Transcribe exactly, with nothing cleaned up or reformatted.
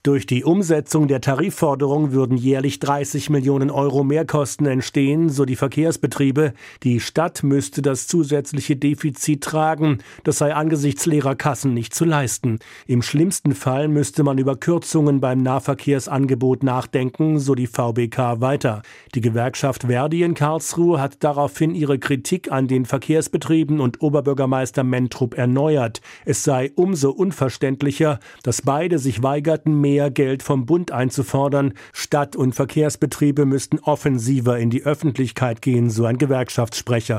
Durch die Umsetzung der Tarifforderung würden jährlich dreißig Millionen Euro Mehrkosten entstehen, so die Verkehrsbetriebe. Die Stadt müsste das zusätzliche Defizit tragen. Das sei angesichts leerer Kassen nicht zu leisten. Im schlimmsten Fall müsste man über Kürzungen beim Nahverkehrsangebot nachdenken, so die V B K weiter. Die Gewerkschaft Verdi in Karlsruhe hat daraufhin ihre Kritik an den Verkehrsbetrieben und Oberbürgermeister Mentrup erneuert. Es sei umso unverständlicher, dass beide sich weigerten, mehr Geld vom Bund einzufordern. Stadt- und Verkehrsbetriebe müssten offensiver in die Öffentlichkeit gehen, so ein Gewerkschaftssprecher.